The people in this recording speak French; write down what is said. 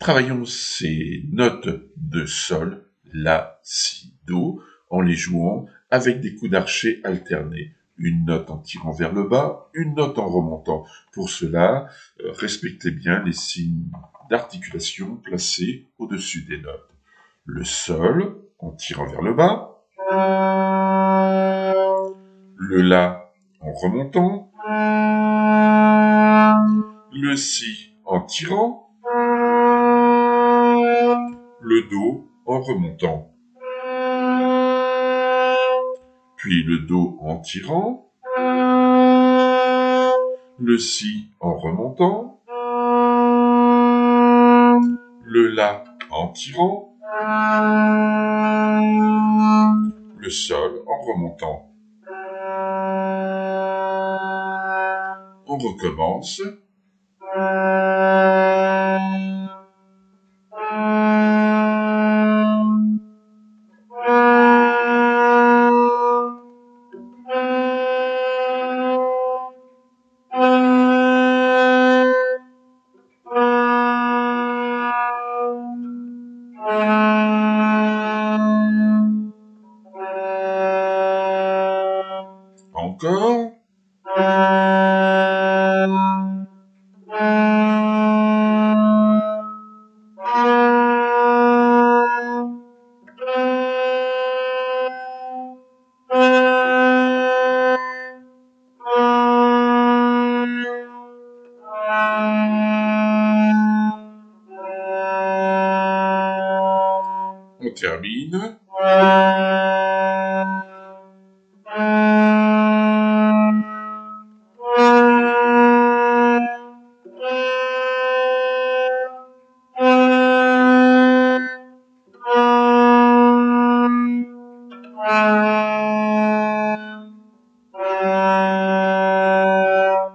Travaillons ces notes de sol, la, si, do, en les jouant avec des coups d'archet alternés. Une note en tirant vers le bas, une note en remontant. Pour cela, respectez bien les signes d'articulation placés au-dessus des notes. Le sol en tirant vers le bas, le la en remontant, le si en tirant, le do en remontant, puis le do en tirant, le si en remontant, le la en tirant, le sol en remontant. On recommence. Encore. On termine.